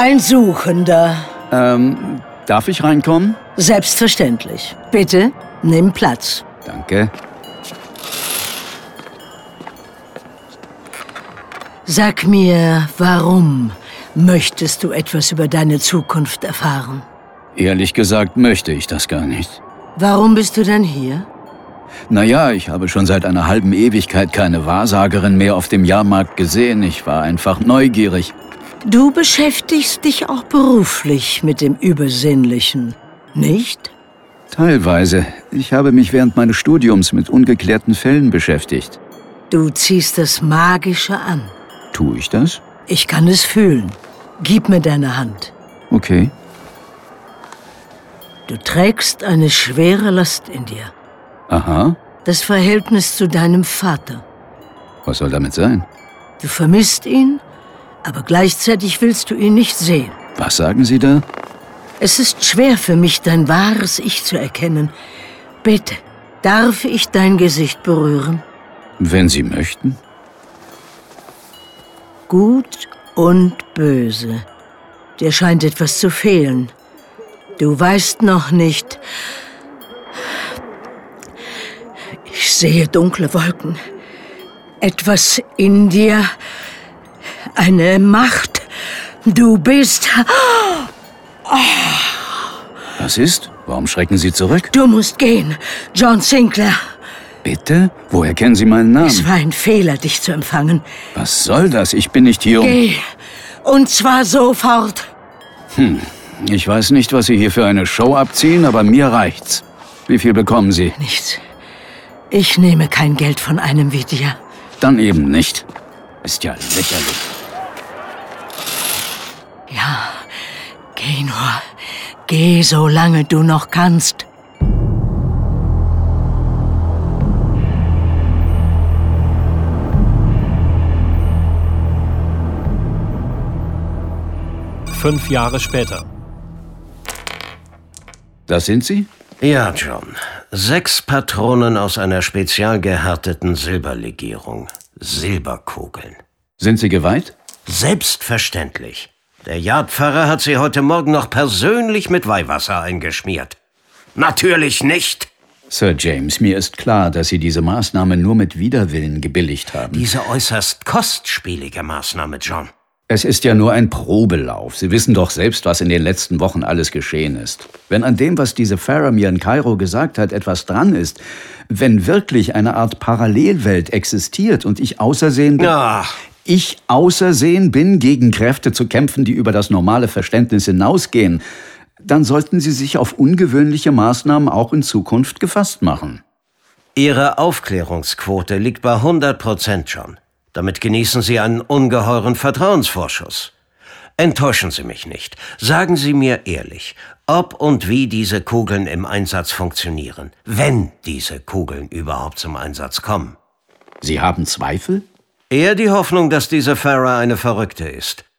Ein Suchender. Darf ich reinkommen? Selbstverständlich. Bitte, nimm Platz. Danke. Sag mir, warum möchtest du etwas über deine Zukunft erfahren? Ehrlich gesagt möchte ich das gar nicht. Warum bist du denn hier? Naja, ich habe schon seit einer halben Ewigkeit keine Wahrsagerin mehr auf dem Jahrmarkt gesehen. Ich war einfach neugierig. Du beschäftigst dich auch beruflich mit dem Übersinnlichen, nicht? Teilweise. Ich habe mich während meines Studiums mit ungeklärten Fällen beschäftigt. Du ziehst das Magische an. Tue ich das? Ich kann es fühlen. Gib mir deine Hand. Okay. Du trägst eine schwere Last in dir. Aha. Das Verhältnis zu deinem Vater. Was soll damit sein? Du vermisst ihn, aber gleichzeitig willst du ihn nicht sehen. Was sagen Sie da? Es ist schwer für mich, dein wahres Ich zu erkennen. Bitte, darf ich dein Gesicht berühren? Wenn Sie möchten. Gut und böse. Dir scheint etwas zu fehlen. Du weißt noch nicht. Ich sehe dunkle Wolken. Etwas in dir. Eine Macht. Du bist... Was ist? Warum schrecken Sie zurück? Du musst gehen, John Sinclair. Bitte? Woher kennen Sie meinen Namen? Es war ein Fehler, dich zu empfangen. Was soll das? Ich bin nicht hier, um... Geh. Und zwar sofort. Ich weiß nicht, was Sie hier für eine Show abziehen, aber mir reicht's. Wie viel bekommen Sie? Nichts. Ich nehme kein Geld von einem wie dir. Dann eben nicht. Ist ja lächerlich. Ja, geh nur. Geh, solange du noch kannst. Fünf Jahre später. Das sind Sie? Ja, John. 6 Patronen aus einer spezial gehärteten Silberlegierung. Silberkugeln. Sind Sie geweiht? Selbstverständlich. Der Yardpfarrer hat sie heute Morgen noch persönlich mit Weihwasser eingeschmiert. Natürlich nicht. Sir James, mir ist klar, dass Sie diese Maßnahme nur mit Widerwillen gebilligt haben. Diese äußerst kostspielige Maßnahme, John. Es ist ja nur ein Probelauf. Sie wissen doch selbst, was in den letzten Wochen alles geschehen ist. Wenn an dem, was diese Farah mir in Kairo gesagt hat, etwas dran ist, wenn wirklich eine Art Parallelwelt existiert und ich außersehen bin, gegen Kräfte zu kämpfen, die über das normale Verständnis hinausgehen, dann sollten Sie sich auf ungewöhnliche Maßnahmen auch in Zukunft gefasst machen. Ihre Aufklärungsquote liegt bei 100%, John. Damit genießen Sie einen ungeheuren Vertrauensvorschuss. Enttäuschen Sie mich nicht. Sagen Sie mir ehrlich, ob und wie diese Kugeln im Einsatz funktionieren. Wenn diese Kugeln überhaupt zum Einsatz kommen. Sie haben Zweifel? Eher die Hoffnung, dass diese Farah eine Verrückte ist.